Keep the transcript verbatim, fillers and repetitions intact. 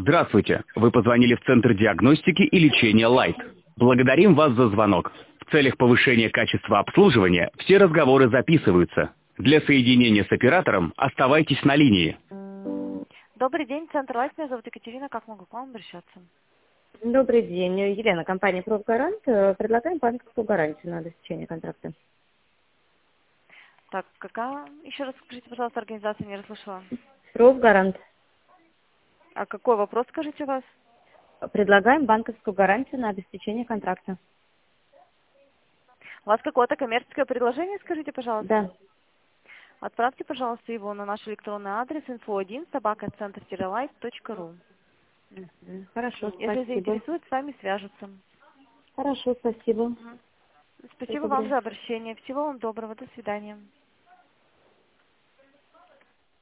Здравствуйте. Вы позвонили в Центр диагностики и лечения Лайт. Благодарим вас за звонок. В целях повышения качества обслуживания все разговоры записываются. Для соединения с оператором оставайтесь на линии. Добрый день, Центр Лайт. Меня зовут Екатерина. Как могу к вам обращаться? Добрый день. Елена, компания «Профгарант». Предлагаем банковскую гарантию на обеспечение контракта. Так, какая? Еще раз скажите, пожалуйста, организация, не расслышала. «Профгарант». А какой вопрос, скажите, у вас? Предлагаем банковскую гарантию на обеспечение контракта. У вас какое-то коммерческое предложение, скажите, пожалуйста? Да. Отправьте, пожалуйста, его на наш электронный адрес инфо один собака центр лайт точка ру. Хорошо, Если спасибо. заинтересует, с вами свяжутся. Хорошо, спасибо. Спасибо вам за обращение. Всего вам доброго. До свидания.